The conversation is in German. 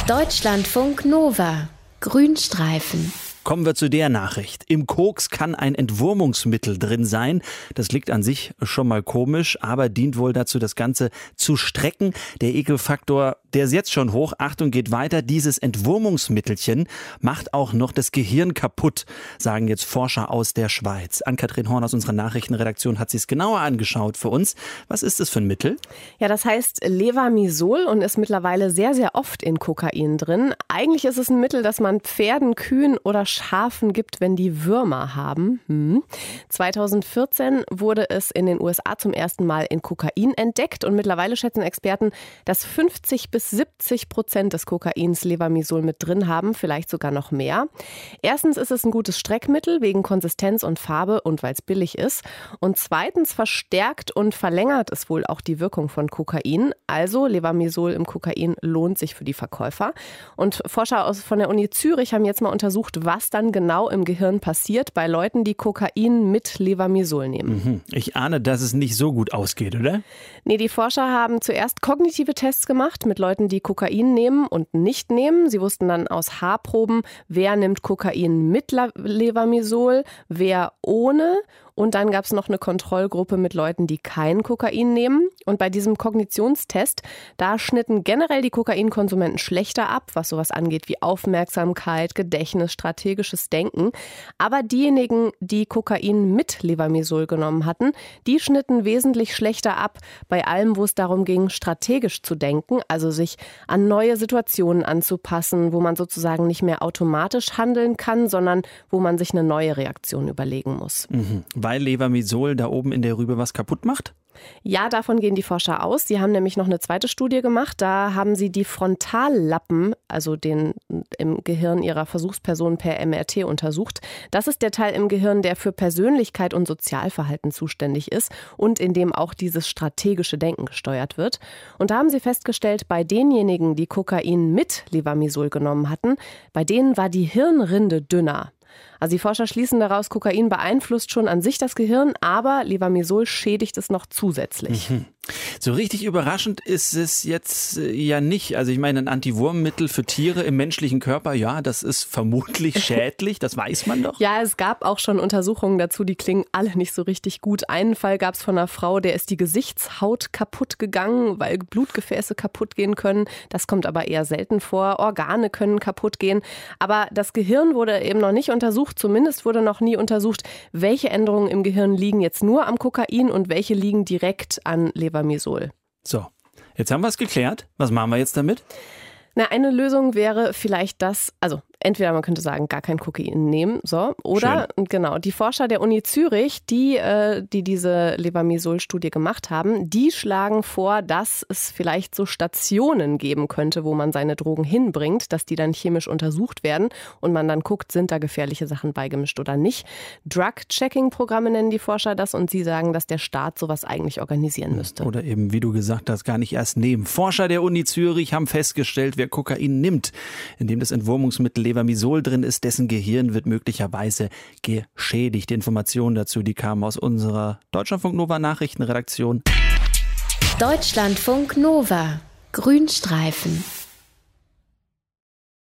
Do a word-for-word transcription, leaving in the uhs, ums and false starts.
Deutschlandfunk Nova. Grünstreifen. Kommen wir zu der Nachricht. Im Koks kann ein Entwurmungsmittel drin sein. Das liegt an sich schon mal komisch, aber dient wohl dazu, das Ganze zu strecken. Der Ekelfaktor, der ist jetzt schon hoch. Achtung, geht weiter. Dieses Entwurmungsmittelchen macht auch noch das Gehirn kaputt, sagen jetzt Forscher aus der Schweiz. Ann-Kathrin Horn aus unserer Nachrichtenredaktion hat sich es genauer angeschaut für uns. Was ist das für ein Mittel? Ja, das heißt Levamisol und ist mittlerweile sehr, sehr oft in Kokain drin. Eigentlich ist es ein Mittel, das man Pferden, Kühen oder Schafen gibt, wenn die Würmer haben. Hm. zweitausendvierzehn wurde es in den U S A zum ersten Mal in Kokain entdeckt und mittlerweile schätzen Experten, dass fünfzig bis siebzig Prozent des Kokains Levamisol mit drin haben, vielleicht sogar noch mehr. Erstens ist es ein gutes Streckmittel wegen Konsistenz und Farbe und weil es billig ist. Und zweitens verstärkt und verlängert es wohl auch die Wirkung von Kokain. Also Levamisol im Kokain lohnt sich für die Verkäufer. Und Forscher aus, von der Uni Zürich haben jetzt mal untersucht, was dann genau im Gehirn passiert bei Leuten, die Kokain mit Levamisol nehmen. Mhm. Ich ahne, dass es nicht so gut ausgeht, oder? Nee, die Forscher haben zuerst kognitive Tests gemacht mit Leuten, die Kokain nehmen und nicht nehmen. Sie wussten dann aus Haarproben, wer nimmt Kokain mit Levamisol, wer ohne. Und dann gab es noch eine Kontrollgruppe mit Leuten, die kein Kokain nehmen. Und bei diesem Kognitionstest, da schnitten generell die Kokainkonsumenten schlechter ab, was sowas angeht wie Aufmerksamkeit, Gedächtnis, strategisches Denken. Aber diejenigen, die Kokain mit Levamisol genommen hatten, die schnitten wesentlich schlechter ab bei allem, wo es darum ging, strategisch zu denken, also sich an neue Situationen anzupassen, wo man sozusagen nicht mehr automatisch handeln kann, sondern wo man sich eine neue Reaktion überlegen muss. Mhm. Weil Levamisol da oben in der Rübe was kaputt macht? Ja, davon gehen die Forscher aus. Sie haben nämlich noch eine zweite Studie gemacht. Da haben sie die Frontallappen, also den im Gehirn ihrer Versuchsperson per M R T untersucht. Das ist der Teil im Gehirn, der für Persönlichkeit und Sozialverhalten zuständig ist und in dem auch dieses strategische Denken gesteuert wird. Und da haben sie festgestellt, bei denjenigen, die Kokain mit Levamisol genommen hatten, bei denen war die Hirnrinde dünner. Also die Forscher schließen daraus, Kokain beeinflusst schon an sich das Gehirn, aber Levamisol schädigt es noch zusätzlich. Mhm. So richtig überraschend ist es jetzt ja nicht. Also ich meine, ein Antiwurmmittel für Tiere im menschlichen Körper, ja, das ist vermutlich schädlich, das weiß man doch. Ja, es gab auch schon Untersuchungen dazu, die klingen alle nicht so richtig gut. Einen Fall gab es von einer Frau, der ist die Gesichtshaut kaputt gegangen, weil Blutgefäße kaputt gehen können. Das kommt aber eher selten vor. Organe können kaputt gehen. Aber das Gehirn wurde eben noch nicht untersucht. Zumindest wurde noch nie untersucht, welche Änderungen im Gehirn liegen jetzt nur am Kokain und welche liegen direkt an Levamisol. So, jetzt haben wir es geklärt. Was machen wir jetzt damit? Na, eine Lösung wäre vielleicht das, also entweder man könnte sagen, gar kein Kokain nehmen, so, oder Schön. Genau, die Forscher der Uni Zürich, die, äh, die diese Levamisol-Studie gemacht haben, die schlagen vor, dass es vielleicht so Stationen geben könnte, wo man seine Drogen hinbringt, dass die dann chemisch untersucht werden und man dann guckt, sind da gefährliche Sachen beigemischt oder nicht. Drug-Checking-Programme nennen die Forscher das und sie sagen, dass der Staat sowas eigentlich organisieren müsste. Oder eben, wie du gesagt hast, gar nicht erst nehmen. Forscher der Uni Zürich haben festgestellt, wer Kokain nimmt, in dem das Entwurmungsmittel Levamisol drin ist, dessen Gehirn wird möglicherweise geschädigt. Die Informationen dazu, die kamen aus unserer Deutschlandfunk Nova Nachrichtenredaktion. Deutschlandfunk Nova. Grünstreifen.